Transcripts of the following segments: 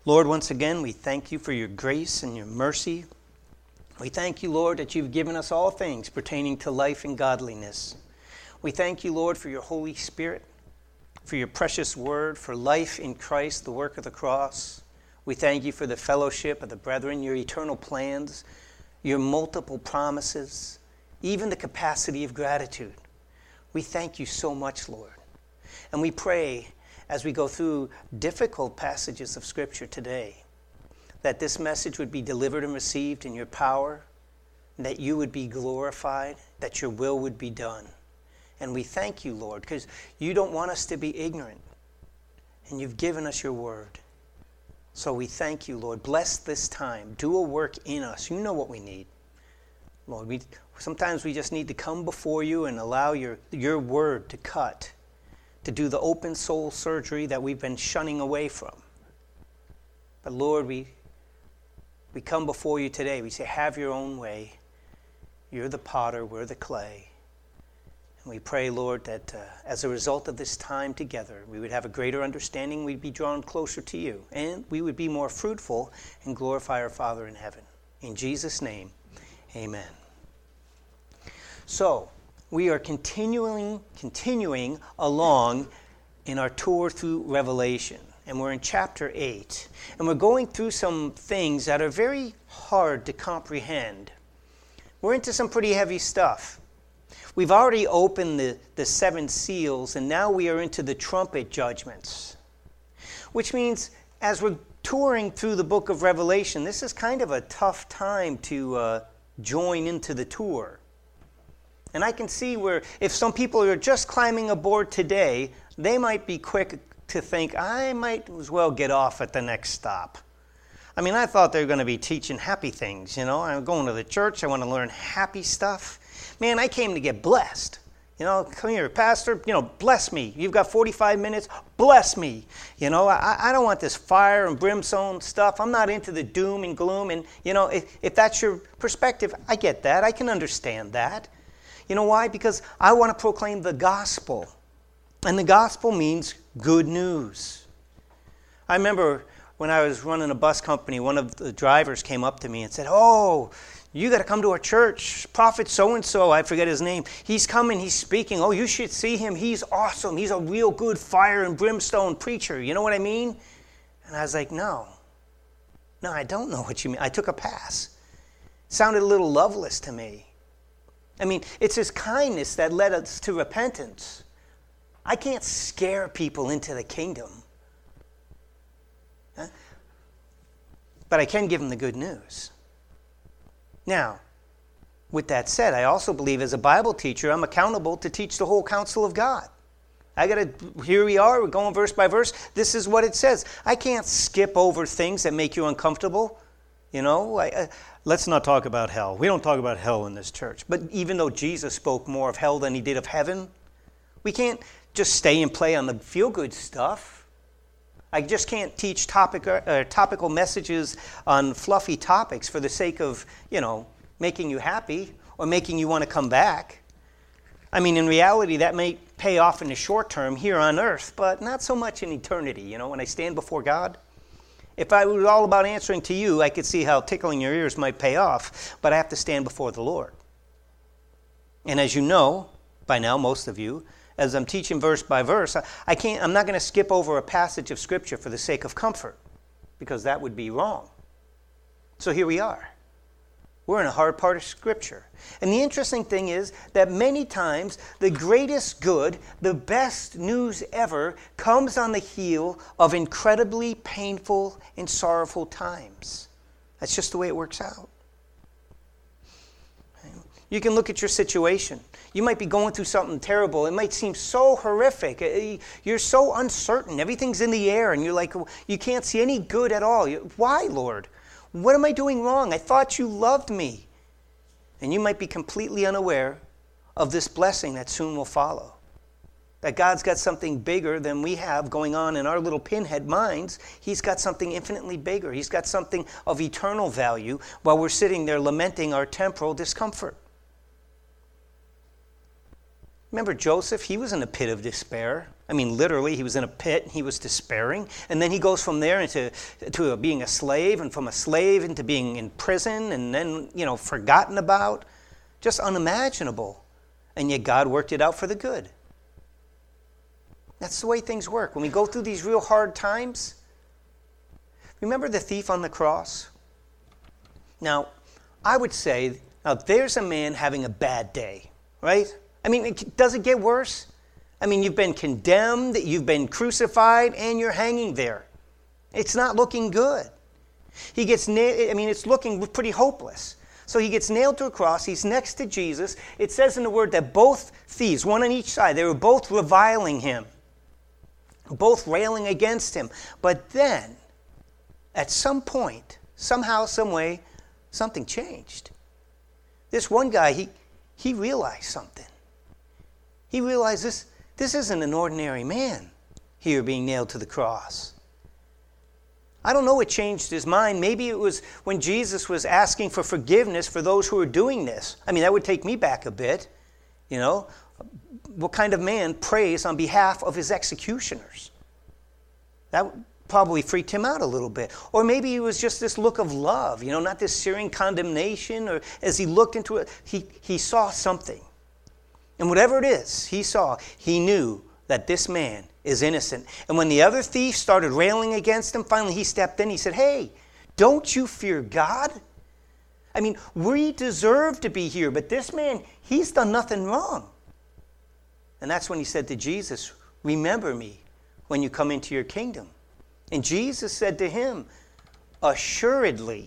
Lord, once again, we thank you for your grace and your mercy. We thank you, Lord, that you've given us all things pertaining to life and godliness. We thank you, Lord, for your Holy Spirit, for your precious word, for life in Christ, the work of the cross. We thank you for the fellowship of the brethren, your eternal plans, your multiple promises, even the capacity of gratitude. We thank you so much, Lord. And we pray as we go through difficult passages of Scripture today, that this message would be delivered and received in your power, that you would be glorified, that your will would be done. And we thank you, Lord, because you don't want us to be ignorant, and you've given us your word. So we thank you, Lord. Bless this time. Do a work in us. You know what we need. Lord, sometimes we just need to come before you and allow your word to cut, to do the open soul surgery that we've been shunning away from. But Lord, we come before you today. We say, have your own way. You're the potter, we're the clay. And we pray, Lord, that as a result of this time together, we would have a greater understanding, we'd be drawn closer to you, and we would be more fruitful and glorify our Father in heaven. In Jesus' name, amen. So, we are continuing along in our tour through Revelation. And we're in chapter 8. And we're going through some things that are very hard to comprehend. We're into some pretty heavy stuff. We've already opened the 7 seals, and now we are into the trumpet judgments. Which means, as we're touring through the book of Revelation, this is kind of a tough time to join into the tour. And I can see where, if some people are just climbing aboard today, they might be quick to think, I might as well get off at the next stop. I mean, I thought they were going to be teaching happy things, you know. I'm going to the church, I want to learn happy stuff. Man, I came to get blessed. You know, come here, Pastor, bless me. You've got 45 minutes, bless me. You know, I don't want this fire and brimstone stuff. I'm not into the doom and gloom. And, if that's your perspective, I get that. I can understand that. You know why? Because I want to proclaim the gospel. And the gospel means good news. I remember when I was running a bus company, one of the drivers came up to me and said, oh, you got to come to our church. Prophet so-and-so, I forget his name. He's coming, he's speaking. Oh, you should see him. He's awesome. He's a real good fire and brimstone preacher. You know what I mean? And I was like, no, I don't know what you mean. I took a pass. It sounded a little loveless to me. I mean, it's his kindness that led us to repentance. I can't scare people into the kingdom. Huh? But I can give them the good news. Now, with that said, I also believe as a Bible teacher, I'm accountable to teach the whole counsel of God. Here we are, we're going verse by verse. This is what it says. I can't skip over things that make you uncomfortable. Let's not talk about hell. We don't talk about hell in this church. But even though Jesus spoke more of hell than he did of heaven, we can't just stay and play on the feel-good stuff. I just can't teach topical messages on fluffy topics for the sake of, making you happy or making you want to come back. I mean, in reality, that may pay off in the short term here on earth, but not so much in eternity, when I stand before God. If I was all about answering to you, I could see how tickling your ears might pay off, but I have to stand before the Lord. And as you know, by now, most of you, as I'm teaching verse by verse, I'm not going to skip over a passage of Scripture for the sake of comfort, because that would be wrong. So here we are. We're in a hard part of Scripture. And the interesting thing is that many times the greatest good, the best news ever, comes on the heel of incredibly painful and sorrowful times. That's just the way it works out. You can look at your situation. You might be going through something terrible. It might seem so horrific. You're so uncertain. Everything's in the air, and you're like, you can't see any good at all. Why, Lord? What am I doing wrong? I thought you loved me. And you might be completely unaware of this blessing that soon will follow. That God's got something bigger than we have going on in our little pinhead minds. He's got something infinitely bigger. He's got something of eternal value while we're sitting there lamenting our temporal discomfort. Remember Joseph? He was in a pit of despair. I mean, literally, he was in a pit. He was despairing. And then he goes from there into being a slave, and from a slave into being in prison, and then, forgotten about. Just unimaginable. And yet God worked it out for the good. That's the way things work. When we go through these real hard times, remember the thief on the cross? Now, I would say, there's a man having a bad day, right? I mean, does it get worse? I mean, you've been condemned, you've been crucified, and you're hanging there. It's not looking good. He gets nailed. I mean, it's looking pretty hopeless. So he gets nailed to a cross. He's next to Jesus. It says in the Word that both thieves, one on each side, they were both reviling him, both railing against him. But then, at some point, somehow, some way, something changed. This one guy, he realized something. He realized this isn't an ordinary man here being nailed to the cross. I don't know what changed his mind. Maybe it was when Jesus was asking for forgiveness for those who were doing this. I mean, that would take me back a bit. What kind of man prays on behalf of his executioners? That probably freaked him out a little bit. Or maybe it was just this look of love, not this searing condemnation. Or as he looked into it, he saw something. And whatever it is he saw, he knew that this man is innocent. And when the other thief started railing against him, finally he stepped in. He said, "Hey, don't you fear God? I mean, we deserve to be here, but this man, he's done nothing wrong." And that's when he said to Jesus, "Remember me when you come into your kingdom." And Jesus said to him, "Assuredly,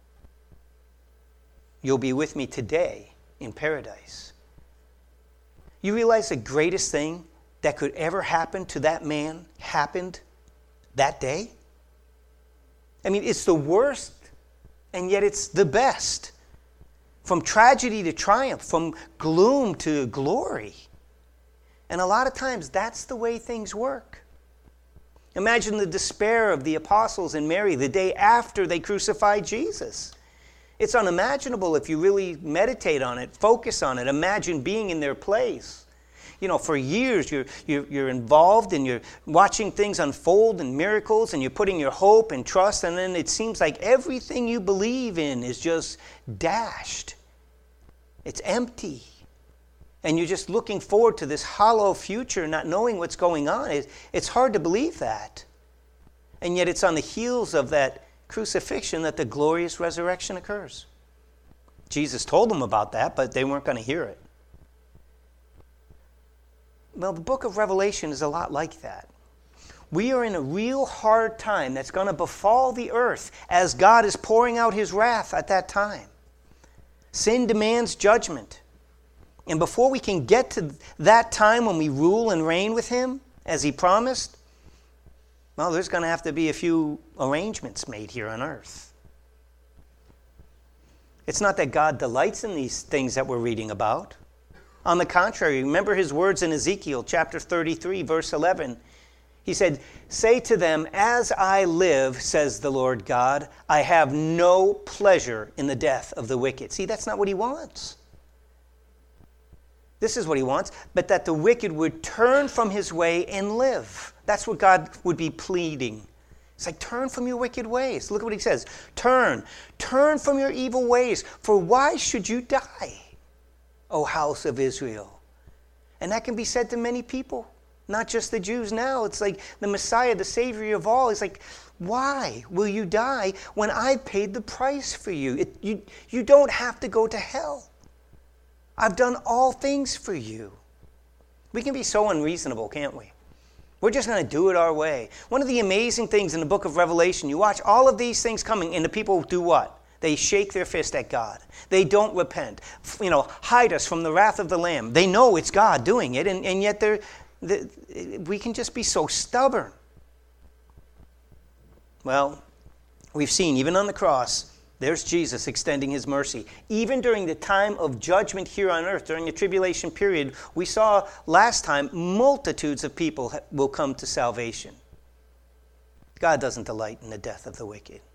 you'll be with me today in paradise." You realize the greatest thing that could ever happen to that man happened that day? I mean, it's the worst, and yet it's the best. From tragedy to triumph, from gloom to glory. And a lot of times, that's the way things work. Imagine the despair of the apostles and Mary the day after they crucified Jesus. It's unimaginable if you really meditate on it, focus on it, imagine being in their place. For years you're involved and you're watching things unfold and miracles, and you're putting your hope and trust, and then it seems like everything you believe in is just dashed. It's empty. And you're just looking forward to this hollow future, not knowing what's going on. It's hard to believe that. And yet it's on the heels of that crucifixion that the glorious resurrection occurs. Jesus told them about that, but they weren't going to hear it. Well, the book of Revelation is a lot like that. We are in a real hard time that's going to befall the earth as God is pouring out his wrath at that time. Sin demands judgment. And before we can get to that time when we rule and reign with him, as he promised, well, there's going to have to be a few arrangements made here on earth. It's not that God delights in these things that we're reading about. On the contrary, remember his words in Ezekiel chapter 33, verse 11. He said, "Say to them, as I live, says the Lord God, I have no pleasure in the death of the wicked." See, that's not what he wants. This is what he wants, but that the wicked would turn from his way and live. That's what God would be pleading. It's like, turn from your wicked ways. Look at what he says. Turn from your evil ways, for why should you die, O house of Israel? And that can be said to many people, not just the Jews now. It's like the Messiah, the Savior of all. It's like, why will you die when I paid the price for you? You don't have to go to hell. I've done all things for you. We can be so unreasonable, can't we? We're just going to do it our way. One of the amazing things in the book of Revelation, you watch all of these things coming, and the people do what? They shake their fist at God. They don't repent. Hide us from the wrath of the Lamb. They know it's God doing it, and yet we can just be so stubborn. Well, we've seen, even on the cross, there's Jesus extending his mercy. Even during the time of judgment here on earth, during the tribulation period, we saw last time multitudes of people will come to salvation. God doesn't delight in the death of the wicked.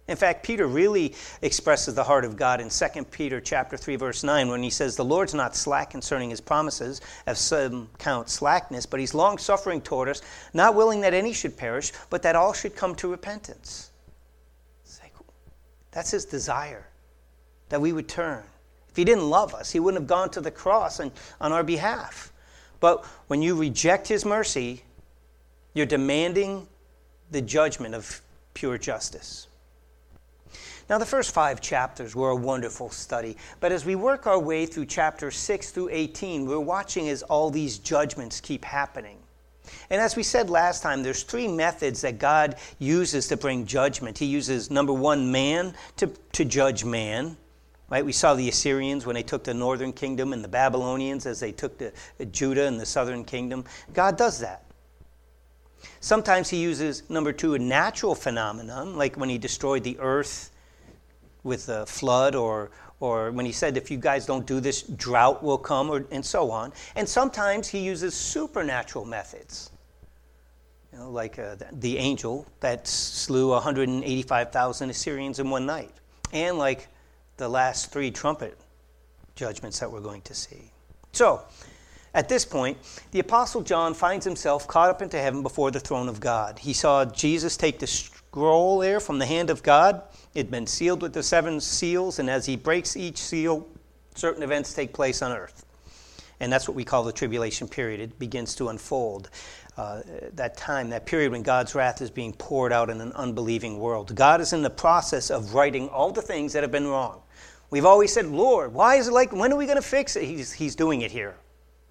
In fact, Peter really expresses the heart of God in 2 Peter chapter 3, verse 9, when he says, "The Lord's not slack concerning his promises, as some count slackness, but he's long-suffering toward us, not willing that any should perish, but that all should come to repentance." It's like, that's his desire, that we would turn. If he didn't love us, he wouldn't have gone to the cross on our behalf. But when you reject his mercy, you're demanding the judgment of pure justice. Now, the first 5 chapters were a wonderful study, but as we work our way through chapters 6 through 18, we're watching as all these judgments keep happening. And as we said last time, there's 3 methods that God uses to bring judgment. He uses, number 1, man to judge man. Right? We saw the Assyrians when they took the northern kingdom and the Babylonians as they took Judah and the southern kingdom. God does that. Sometimes he uses, number 2, a natural phenomenon, like when he destroyed the earth with a flood, or when he said, if you guys don't do this, drought will come, and so on. And sometimes he uses supernatural methods, like the angel that slew 185,000 Assyrians in one night, and like the last 3 trumpet judgments that we're going to see. So, at this point, the Apostle John finds himself caught up into heaven before the throne of God. He saw Jesus take the scroll there from the hand of God. It had been sealed with the 7 seals, and as he breaks each seal, certain events take place on earth. And that's what we call the tribulation period. It begins to unfold. That time, that period when God's wrath is being poured out in an unbelieving world. God is in the process of righting all the things that have been wrong. We've always said, Lord, why is it like, when are we going to fix it? He's doing it here.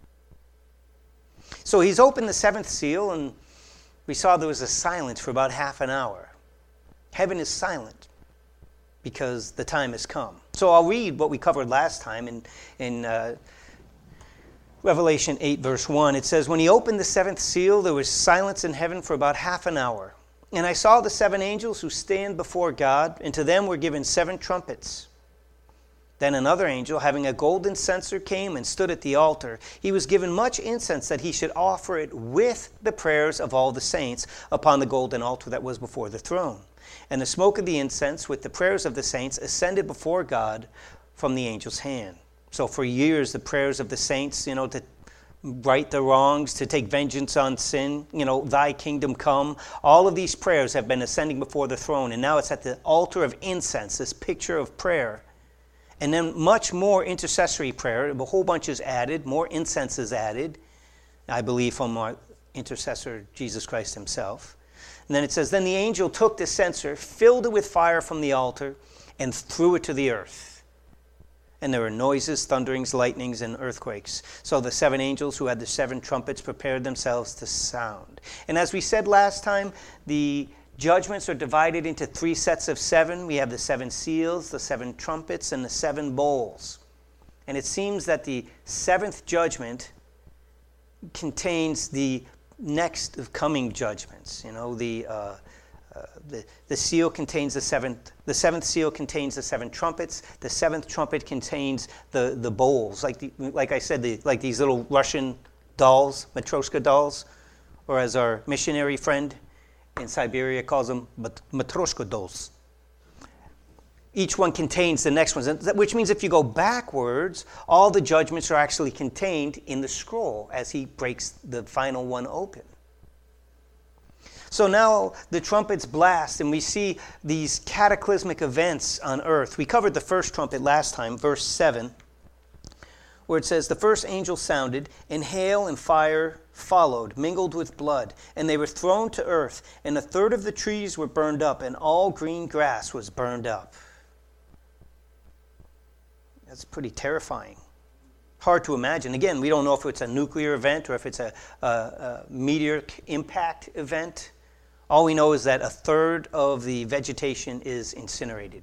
So he's opened the 7th seal, and we saw there was a silence for about half an hour. Heaven is silent because the time has come. So I'll read what we covered last time in Revelation 8, verse 1. It says, "When he opened the 7th seal, there was silence in heaven for about half an hour. And I saw the 7 angels who stand before God, and to them were given 7 trumpets. Then another angel, having a golden censer, came and stood at the altar. He was given much incense that he should offer it with the prayers of all the saints upon the golden altar that was before the throne. And the smoke of the incense with the prayers of the saints ascended before God from the angel's hand." So for years, the prayers of the saints, to right the wrongs, to take vengeance on sin, thy kingdom come. All of these prayers have been ascending before the throne, and now it's at the altar of incense, this picture of prayer. And then much more intercessory prayer. A whole bunch is added. More incense is added, I believe, from our intercessor, Jesus Christ himself. And then it says, "Then the angel took the censer, filled it with fire from the altar, and threw it to the earth. And there were noises, thunderings, lightnings, and earthquakes. So the 7 angels who had the 7 trumpets prepared themselves to sound." And as we said last time, the judgments are divided into 3 sets of 7. We have the 7 seals, the 7 trumpets, and the 7 bowls. And it seems that the 7th judgment contains the next of coming judgments. The seal contains the 7th seal contains the 7 trumpets. The 7th trumpet contains the bowls, like I said, like these little Russian dolls, Matryoshka dolls, or as our missionary friend in Siberia calls them Matryoshka dolls. Each one contains the next one, which means if you go backwards, all the judgments are actually contained in the scroll as he breaks the final one open. So now the trumpets blast, and we see these cataclysmic events on earth. We covered the first trumpet last time, verse 7, where it says, "The first angel sounded, and hail and fire followed, mingled with blood, and they were thrown to earth, and 1/3 of the trees were burned up, and all green grass was burned up." That's pretty terrifying. Hard to imagine. Again, we don't know if it's a nuclear event or if it's a meteoric impact event. All we know is that 1/3 of the vegetation is incinerated.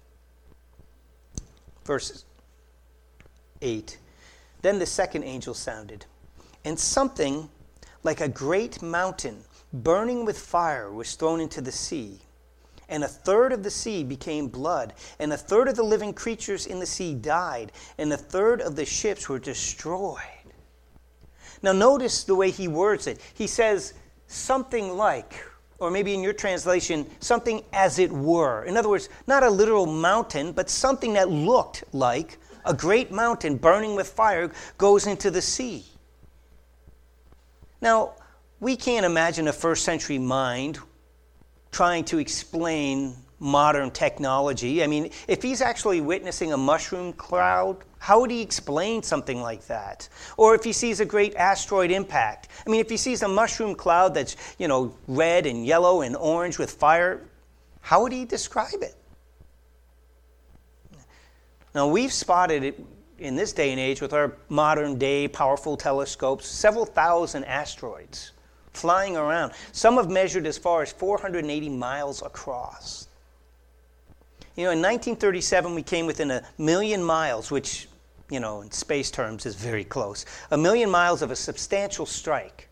Verse 8. "Then the second angel sounded, and something like a great mountain burning with fire was thrown into the sea. And 1/3 of the sea became blood, and 1/3 of the living creatures in the sea died, and 1/3 of the ships were destroyed." Now notice the way he words it. He says something like, Or maybe in your translation, something as it were. In other words, not a literal mountain, but something that looked like a great mountain burning with fire goes into the sea. Now, we can't imagine a first century mind trying to explain modern technology. I mean, if he's actually witnessing a mushroom cloud, how would he explain something like that? Or if he sees a great asteroid impact. I mean, if he sees a mushroom cloud that's, red and yellow and orange with fire, how would he describe it? Now, we've spotted it in this day and age with our modern day powerful telescopes, several thousand asteroids flying around. Some have measured as far as 480 miles across. In 1937, we came within 1 million miles, which, in space terms is very close. 1 million miles of a substantial strike.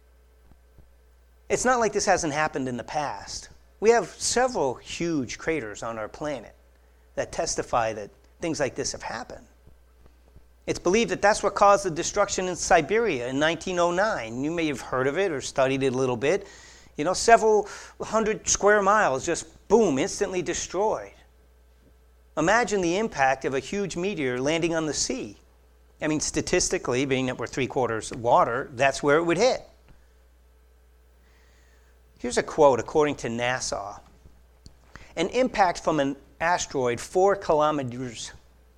It's not like this hasn't happened in the past. We have several huge craters on our planet that testify that things like this have happened. It's believed that that's what caused the destruction in Siberia in 1909. You may have heard of it or studied it a little bit. Several hundred square miles just, boom, instantly destroyed. Imagine the impact of a huge meteor landing on the sea. I mean, statistically, being that we're 3/4 water, that's where it would hit. Here's a quote according to NASA. An impact from an asteroid 4 kilometers,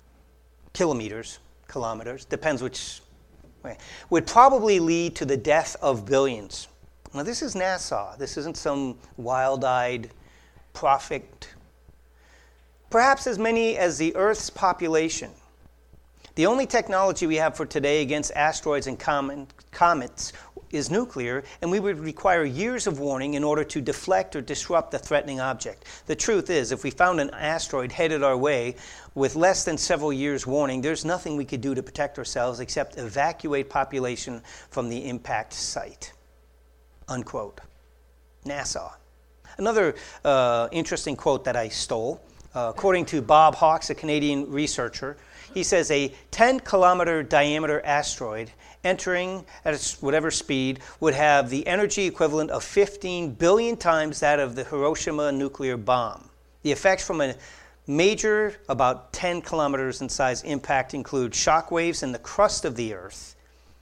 depends which way, would probably lead to the death of billions. Now, this is NASA. This isn't some wild-eyed prophet. Perhaps as many as the Earth's population. The only technology we have for today against asteroids and comets is nuclear, and we would require years of warning in order to deflect or disrupt the threatening object. The truth is, if we found an asteroid headed our way with less than several years' warning, there's nothing we could do to protect ourselves except evacuate population from the impact site. Unquote. NASA. Another interesting quote that I stole. According to Bob Hawks, a Canadian researcher, he says a 10-kilometer diameter asteroid entering at whatever speed would have the energy equivalent of 15 billion times that of the Hiroshima nuclear bomb. The effects from a major, about 10 kilometers in size impact include shock waves in the crust of the Earth,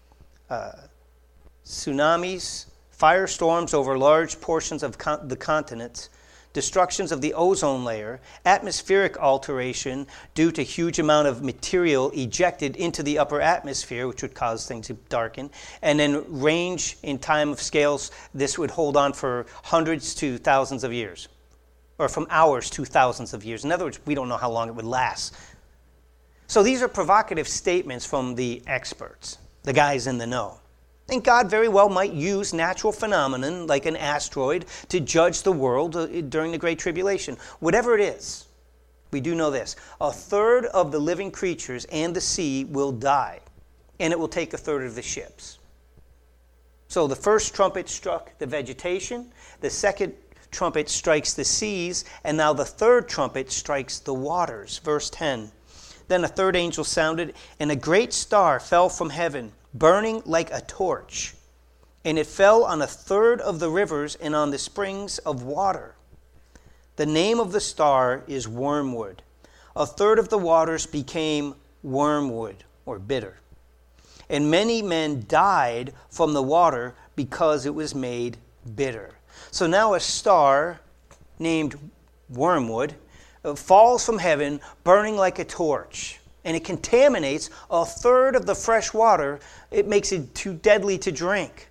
tsunamis, firestorms over large portions of the continents, destructions of the ozone layer, atmospheric alteration due to huge amount of material ejected into the upper atmosphere, which would cause things to darken, and then range in time of scales, this would hold on for hundreds to thousands of years, or from hours to thousands of years. In other words, we don't know how long it would last. So these are provocative statements from the experts, the guys in the know. And God very well might use natural phenomenon like an asteroid to judge the world during the Great Tribulation. Whatever it is, we do know this. 1/3 of the living creatures and the sea will die, and it will take 1/3 of the ships. So the first trumpet struck the vegetation, the second trumpet strikes the seas, and now the third trumpet strikes the waters. Verse 10. Then a third angel sounded, and a great star fell from heaven, burning like a torch, and it fell on 1/3 of the rivers and on the springs of water. The name of the star is Wormwood. 1/3 of the waters became wormwood, or bitter. And many men died from the water because it was made bitter. So now a star named Wormwood falls from heaven, burning like a torch. And it contaminates 1/3 of the fresh water. It makes it too deadly to drink.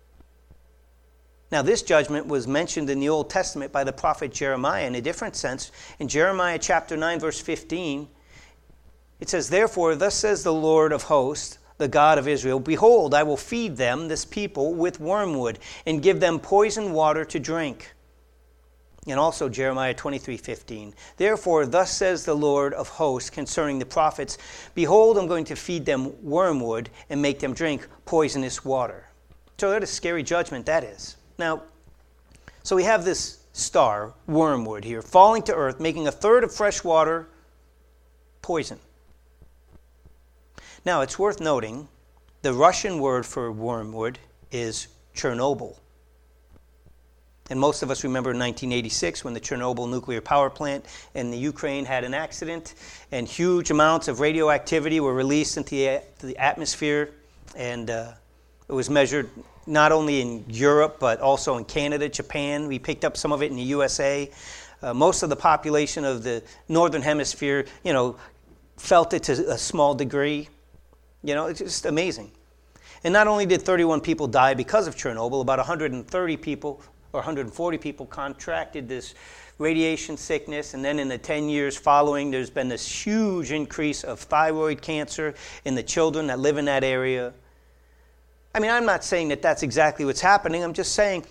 Now, this judgment was mentioned in the Old Testament by the prophet Jeremiah in a different sense. In Jeremiah chapter 9, verse 15, it says, Therefore, thus says the Lord of hosts, the God of Israel, Behold, I will feed them, this people, with wormwood, and give them poisoned water to drink. And also Jeremiah 23:15. Therefore, thus says the Lord of hosts concerning the prophets, Behold, I'm going to feed them wormwood and make them drink poisonous water. So that is a scary judgment, that is. Now, so we have this star, Wormwood here, falling to earth, making 1/3 of fresh water poison. Now, it's worth noting, the Russian word for wormwood is Chernobyl. And most of us remember 1986 when the Chernobyl nuclear power plant in the Ukraine had an accident, and huge amounts of radioactivity were released into the atmosphere. And it was measured not only in Europe, but also in Canada, Japan. We picked up some of it in the USA. Most of the population of the northern hemisphere, felt it to a small degree. It's just amazing. And not only did 31 people die because of Chernobyl, about 130 people or 140 people contracted this radiation sickness. And then in the 10 years following, there's been this huge increase of thyroid cancer in the children that live in that area. I'm not saying that that's exactly what's happening. I'm just saying,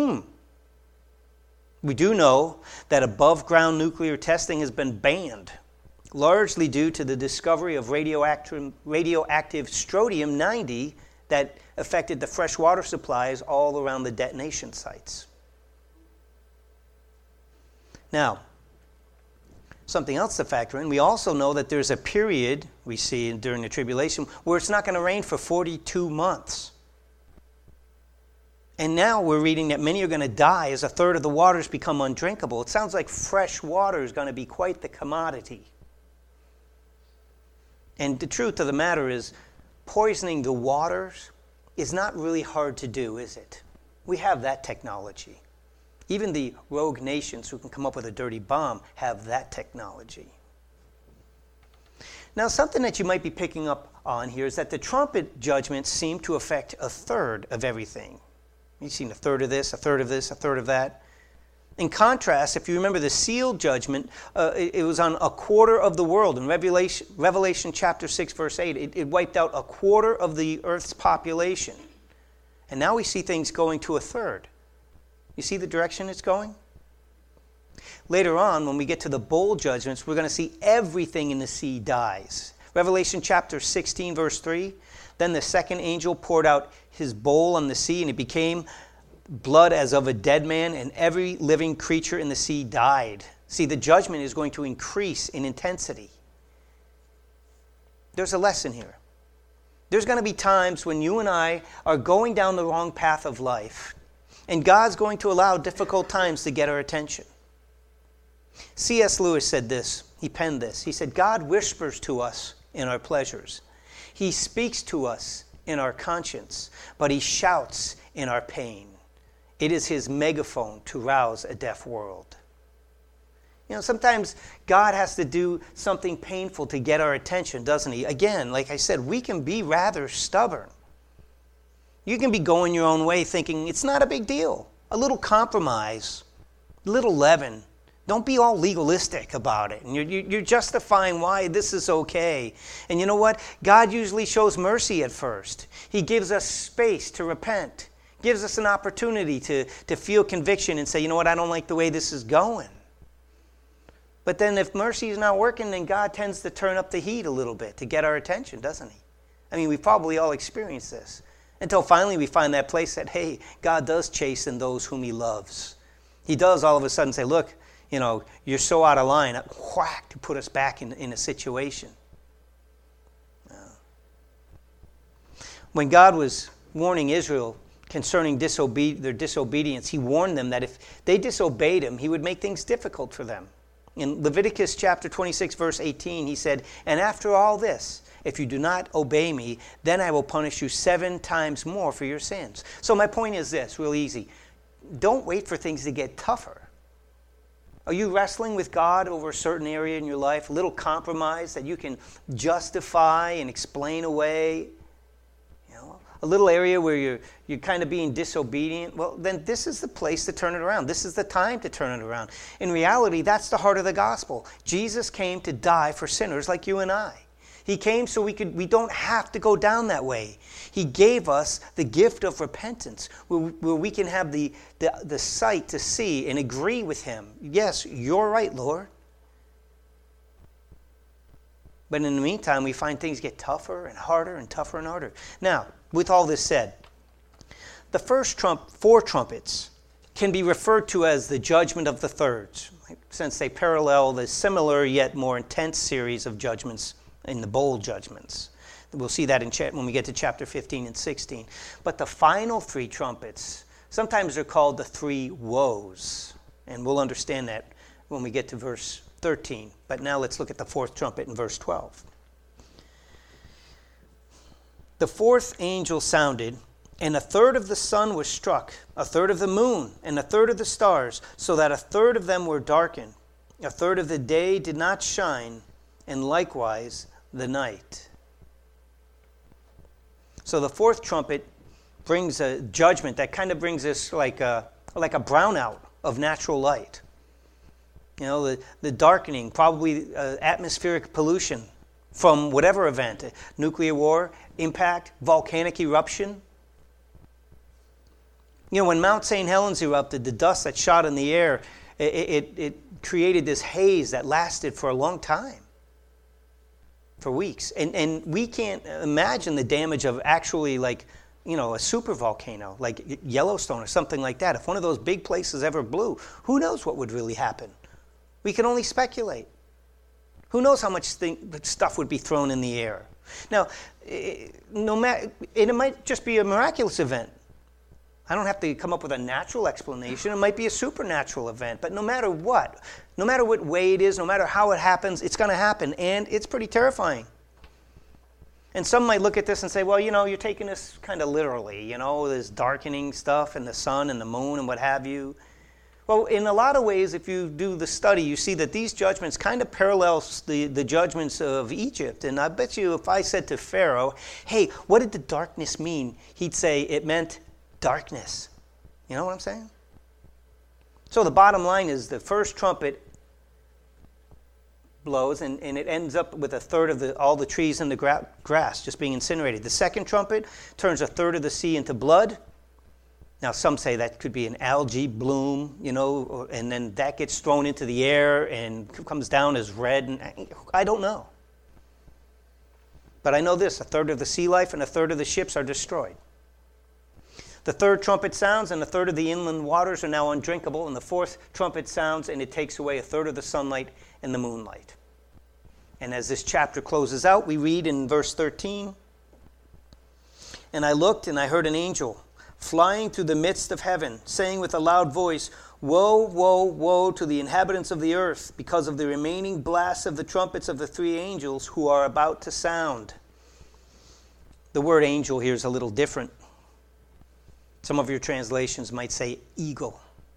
We do know that above-ground nuclear testing has been banned, largely due to the discovery of radioactive strontium-90 that affected the freshwater supplies all around the detonation sites. Now, something else to factor in, we also know that there's a period we see during the tribulation where it's not going to rain for 42 months. And now we're reading that many are going to die as a third of the waters become undrinkable. It sounds like fresh water is going to be quite the commodity. And the truth of the matter is, poisoning the waters is not really hard to do, is it? We have that technology. Even the rogue nations who can come up with a dirty bomb have that technology. Now, something that you might be picking up on here is that the trumpet judgments seem to affect a third of everything. You've seen a third of this, a third of this, a third of that. In contrast, if you remember the seal judgment, it was on a quarter of the world. In Revelation chapter 6, verse 8, it wiped out a quarter of the earth's population. And now we see things going to a third. You see the direction it's going? Later on, when we get to the bowl judgments, we're going to see everything in the sea dies. Revelation chapter 16, verse 3, then the second angel poured out his bowl on the sea, and it became blood as of a dead man, and every living creature in the sea died. See, the judgment is going to increase in intensity. There's a lesson here. There's going to be times when you and I are going down the wrong path of life, and God's going to allow difficult times to get our attention. C.S. Lewis said this. He penned this. He said, God whispers to us in our pleasures. He speaks to us in our conscience, but he shouts in our pain. It is his megaphone to rouse a deaf world. Sometimes God has to do something painful to get our attention, doesn't he? Again, like I said, we can be rather stubborn. You can be going your own way thinking it's not a big deal. A little compromise, a little leaven. Don't be all legalistic about it. And you're justifying why this is okay. And you know what? God usually shows mercy at first. He gives us space to repent. Gives us an opportunity to feel conviction and say, you know what? I don't like the way this is going. But then if mercy is not working, then God tends to turn up the heat a little bit to get our attention, doesn't he? We've probably all experienced this. Until finally we find that place that, hey, God does chasten those whom he loves. He does all of a sudden say, look, you're so out of line, whack, to put us back in a situation. When God was warning Israel concerning their disobedience, he warned them that if they disobeyed him, he would make things difficult for them. In Leviticus chapter 26, verse 18, he said, and after all this, if you do not obey me, then I will punish you 7 times more for your sins. So my point is this, real easy. Don't wait for things to get tougher. Are you wrestling with God over a certain area in your life, a little compromise that you can justify and explain away? A little area where you're kind of being disobedient? Well, then this is the place to turn it around. This is the time to turn it around. In reality, that's the heart of the gospel. Jesus came to die for sinners like you and I. He came so we don't have to go down that way. He gave us the gift of repentance where we can have the sight to see and agree with him. Yes, you're right, Lord. But in the meantime, we find things get tougher and harder and tougher and harder. Now, with all this said, the first 4 trumpets can be referred to as the judgment of the thirds, since they parallel the similar yet more intense series of judgments in the bowl judgments. We'll see that when we get to chapter 15 and 16. But the final 3 trumpets Sometimes they're called the three woes, and we'll understand that when we get to verse 13. But now let's look at the fourth trumpet in verse 12. The fourth angel sounded, and a third of the sun was struck, a third of the moon, and a third of the stars, so that a third of them were darkened. A third of the day did not shine, and likewise the night. So the fourth trumpet brings a judgment that kind of brings us like a brownout of natural light. You know, the darkening, probably atmospheric pollution from whatever event, nuclear war, impact, volcanic eruption. You know, when Mount St. Helens erupted, the dust that shot in the air, it created this haze that lasted for a long time, for weeks. And we can't imagine the damage of actually a super volcano, like Yellowstone or something like that. If one of those big places ever blew, who knows what would really happen? We can only speculate. Who knows how much stuff would be thrown in the air? Now, it might just be a miraculous event. I don't have to come up with a natural explanation. It might be a supernatural event. But no matter what way it is, no matter how it happens, it's going to happen. And it's pretty terrifying. And some might look at this and say, well, you're taking this kind of literally. This darkening stuff and the sun and the moon and what have you. Well, in a lot of ways, if you do the study, you see that these judgments kind of parallels the judgments of Egypt. And I bet you if I said to Pharaoh, hey, what did the darkness mean? He'd say it meant darkness. You know what I'm saying? So the bottom line is the first trumpet blows and it ends up with a third of all the trees and the grass just being incinerated. The second trumpet turns a third of the sea into blood. Now some say that could be an algae bloom, and then that gets thrown into the air and comes down as red. And I don't know. But I know this, a third of the sea life and a third of the ships are destroyed. The third trumpet sounds, and a third of the inland waters are now undrinkable. And the fourth trumpet sounds, and it takes away a third of the sunlight and the moonlight. And as this chapter closes out, we read in verse 13, and I looked, and I heard an angel flying through the midst of heaven, saying with a loud voice, Woe, woe, woe to the inhabitants of the earth, because of the remaining blasts of the trumpets of the three angels who are about to sound. The word angel here is a little different. Some of your translations might say eagle.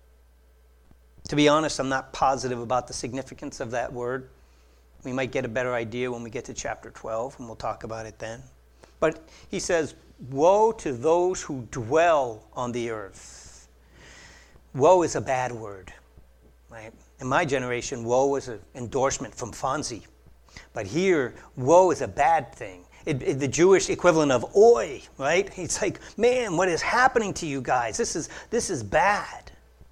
To be honest, I'm not positive about the significance of that word. We might get a better idea when we get to chapter 12, and we'll talk about it then. But he says, woe to those who dwell on the earth. Woe is a bad word. Right? In my generation, woe was an endorsement from Fonzie. But here, woe is a bad thing. The Jewish equivalent of oi, right? It's like, man, what is happening to you guys? This is bad.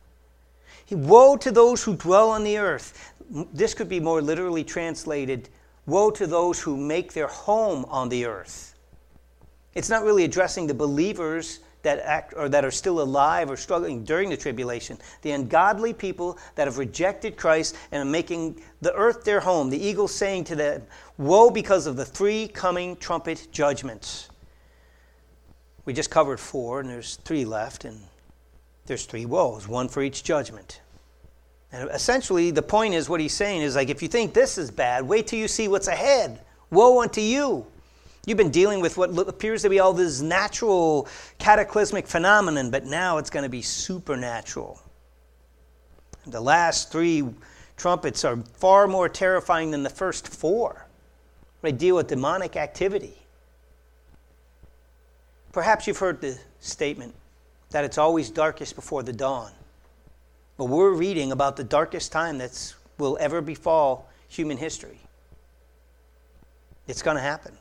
Woe to those who dwell on the earth. This could be more literally translated, woe to those who make their home on the earth. It's not really addressing the believers that are still alive or struggling during the tribulation. The ungodly people that have rejected Christ and are making the earth their home. The eagle saying to them, woe because of the three coming trumpet judgments. We just covered 4, and there's 3 left, and there's 3 woes, 1 for each judgment. And essentially, the point is, what he's saying is, like, if you think this is bad, wait till you see what's ahead. Woe unto you. You've been dealing with what appears to be all this natural cataclysmic phenomenon, but now it's going to be supernatural. The last 3 trumpets are far more terrifying than the first 4. They deal with demonic activity. Perhaps you've heard the statement that it's always darkest before the dawn. But we're reading about the darkest time that will ever befall human history. It's going to happen.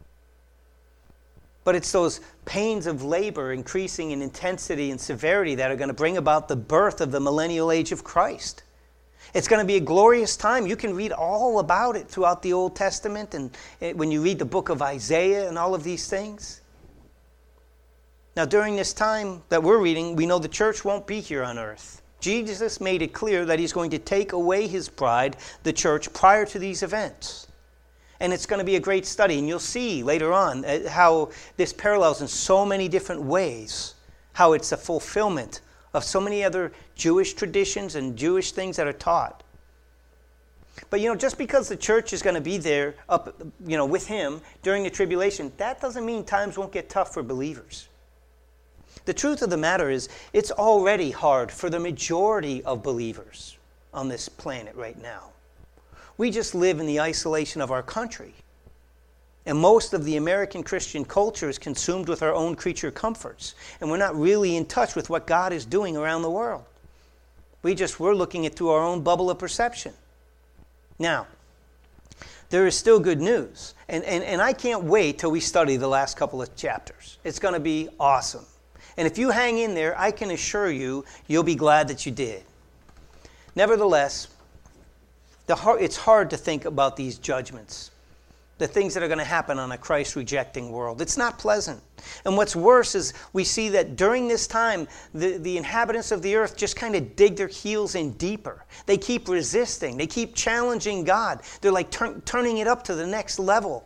But it's those pains of labor increasing in intensity and severity that are going to bring about the birth of the millennial age of Christ. It's going to be a glorious time. You can read all about it throughout the Old Testament and when you read the book of Isaiah and all of these things. Now, during this time that we're reading, we know the church won't be here on earth. Jesus made it clear that he's going to take away his bride, the church, prior to these events. And it's going to be a great study. And you'll see later on how this parallels in so many different ways how it's a fulfillment of so many other Jewish traditions and Jewish things that are taught. But just because the church is going to be there with him during the tribulation, that doesn't mean times won't get tough for believers. The truth of the matter is, it's already hard for the majority of believers on this planet right now. We just live in the isolation of our country. And most of the American Christian culture is consumed with our own creature comforts. And we're not really in touch with what God is doing around the world. We're looking at through our own bubble of perception. Now, there is still good news. And I can't wait till we study the last couple of chapters. It's going to be awesome. And if you hang in there, I can assure you, you'll be glad that you did. Nevertheless, it's hard to think about these judgments, the things that are going to happen on a Christ-rejecting world. It's not pleasant. And what's worse is we see that during this time, the inhabitants of the earth just kind of dig their heels in deeper. They keep resisting. They keep challenging God. They're like turning it up to the next level.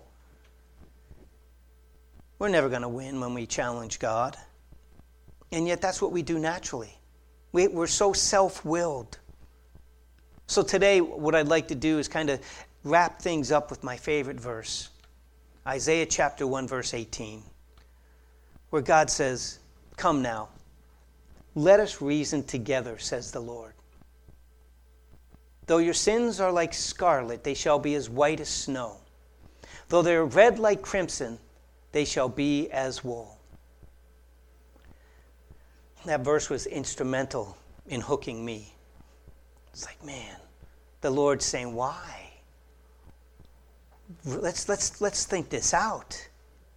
We're never going to win when we challenge God. And yet that's what we do naturally. We're so self-willed. So today, what I'd like to do is kind of wrap things up with my favorite verse. Isaiah chapter 1, verse 18. Where God says, "Come now, let us reason together, says the Lord. Though your sins are like scarlet, they shall be as white as snow. Though they are red like crimson, they shall be as wool." That verse was instrumental in hooking me. It's like, man, the Lord's saying, why? Let's think this out.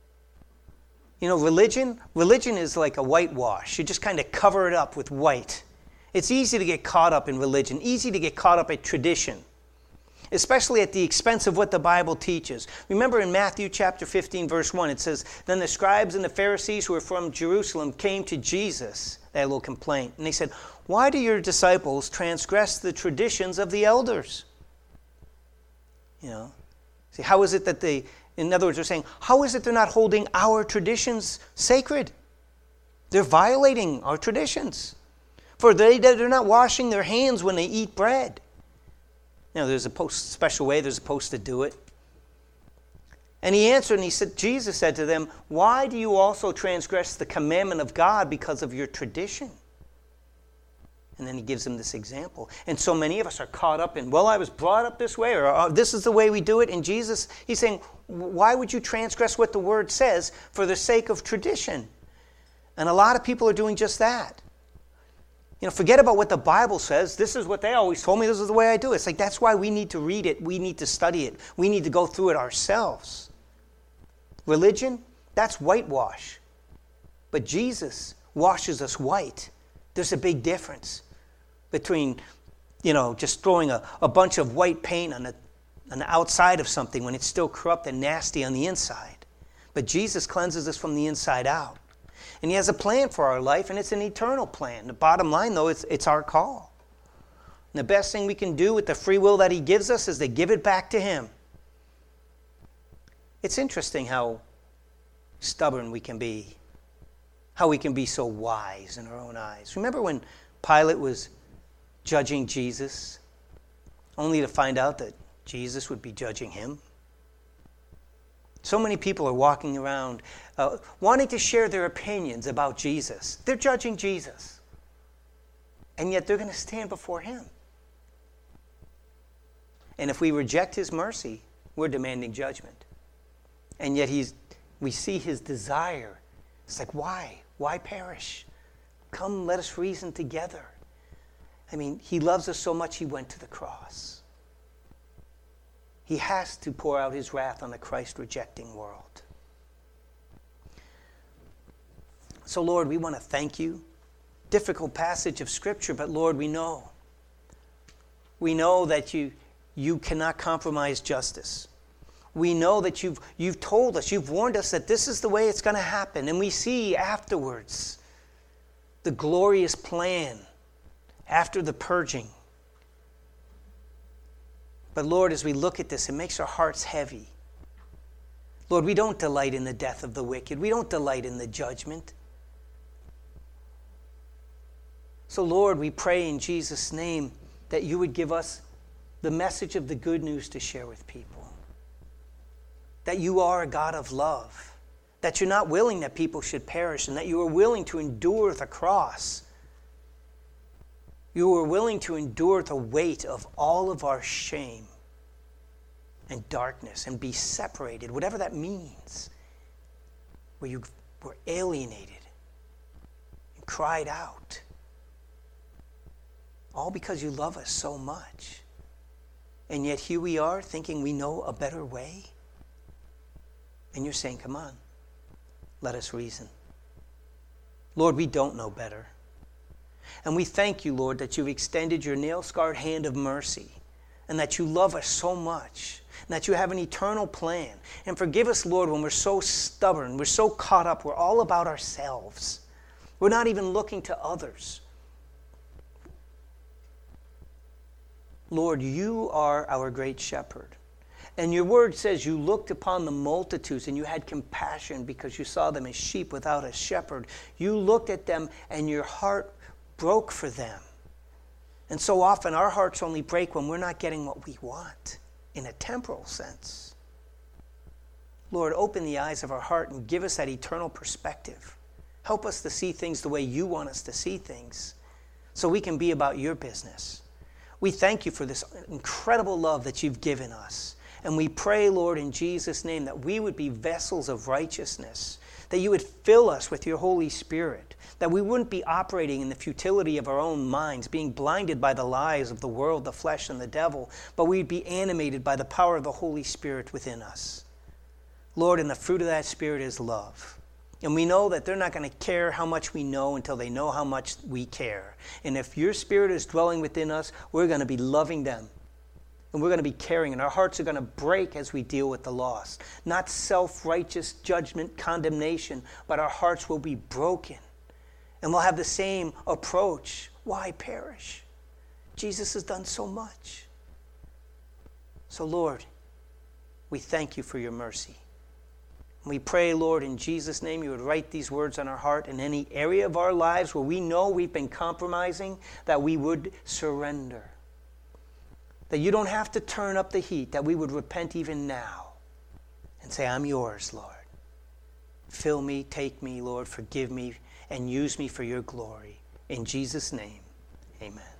Religion is like a whitewash. You just kind of cover it up with white. It's easy to get caught up in religion, easy to get caught up in tradition, especially at the expense of what the Bible teaches. Remember in Matthew chapter 15, verse 1, it says, "Then the scribes and the Pharisees who were from Jerusalem came to Jesus." They had a little complaint. And they said, "Why do your disciples transgress the traditions of the elders?" See, how is it that in other words, they're saying, how is it they're not holding our traditions sacred? They're violating our traditions. For they're not washing their hands when they eat bread. There's a special way they're supposed to do it. And he answered and Jesus said to them, "Why do you also transgress the commandment of God because of your tradition?" And then he gives them this example. And so many of us are caught up in, I was brought up this way, or this is the way we do it. And Jesus, he's saying, why would you transgress what the Word says for the sake of tradition? And a lot of people are doing just that. Forget about what the Bible says. This is what they always told me. This is the way I do it. It's like, that's why we need to read it. We need to study it. We need to go through it ourselves. Religion, that's whitewash. But Jesus washes us white. There's a big difference between, just throwing a bunch of white paint on the outside of something when it's still corrupt and nasty on the inside. But Jesus cleanses us from the inside out. And he has a plan for our life, and it's an eternal plan. The bottom line, though, it's our call. And the best thing we can do with the free will that he gives us is to give it back to him. It's interesting how stubborn we can be, how we can be so wise in our own eyes. Remember when Pilate was judging Jesus, only to find out that Jesus would be judging him? So many people are walking around wanting to share their opinions about Jesus. They're judging Jesus. And yet they're going to stand before him. And if we reject his mercy, we're demanding judgment. And yet we see his desire. It's like, why? Why perish? Come, let us reason together. He loves us so much he went to the cross. He has to pour out his wrath on the Christ-rejecting world. So, Lord, we want to thank you. Difficult passage of Scripture, but Lord, we know. We know that you cannot compromise justice. We know that you've told us, you've warned us that this is the way it's going to happen. And we see afterwards the glorious plan after the purging. But Lord, as we look at this, it makes our hearts heavy. Lord, we don't delight in the death of the wicked. We don't delight in the judgment. So Lord, we pray in Jesus' name that you would give us the message of the good news to share with people. That you are a God of love. That you're not willing that people should perish, and that you are willing to endure the cross. You are willing to endure the weight of all of our shame and darkness and be separated, whatever that means. Where you were alienated and cried out. All because you love us so much. And yet here we are thinking we know a better way. And you're saying, come on, let us reason. Lord, we don't know better. And we thank you, Lord, that you've extended your nail-scarred hand of mercy and that you love us so much and that you have an eternal plan. And forgive us, Lord, when we're so stubborn, we're so caught up, we're all about ourselves. We're not even looking to others. Lord, you are our great shepherd. And your word says you looked upon the multitudes and you had compassion because you saw them as sheep without a shepherd. You looked at them and your heart broke for them. And so often our hearts only break when we're not getting what we want in a temporal sense. Lord, open the eyes of our heart and give us that eternal perspective. Help us to see things the way you want us to see things so we can be about your business. We thank you for this incredible love that you've given us. And we pray, Lord, in Jesus' name, that we would be vessels of righteousness, that you would fill us with your Holy Spirit, that we wouldn't be operating in the futility of our own minds, being blinded by the lies of the world, the flesh, and the devil, but we'd be animated by the power of the Holy Spirit within us. Lord, and the fruit of that Spirit is love. And we know that they're not going to care how much we know until they know how much we care. And if your Spirit is dwelling within us, we're going to be loving them. And we're going to be caring. And our hearts are going to break as we deal with the lost. Not self-righteous judgment, condemnation, but our hearts will be broken. And we'll have the same approach. Why perish? Jesus has done so much. So Lord, we thank you for your mercy. We pray, Lord, in Jesus' name, you would write these words on our heart in any area of our lives where we know we've been compromising, that we would surrender. That you don't have to turn up the heat, that we would repent even now and say, I'm yours, Lord. Fill me, take me, Lord, forgive me, and use me for your glory. In Jesus' name, amen.